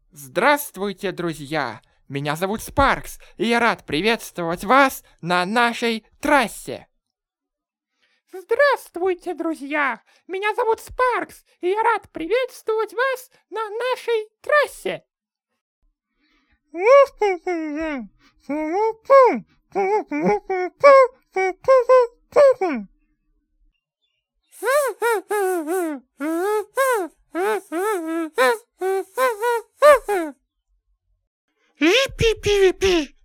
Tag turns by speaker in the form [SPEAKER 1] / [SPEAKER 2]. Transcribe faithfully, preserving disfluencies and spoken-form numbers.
[SPEAKER 1] Здравствуйте, друзья! Меня зовут Спаркс, и я рад приветствовать вас на нашей трассе.
[SPEAKER 2] Здравствуйте, друзья! Меня зовут Спаркс, и я рад приветствовать вас на нашей трассе.
[SPEAKER 3] Пи-пи-пи-пи.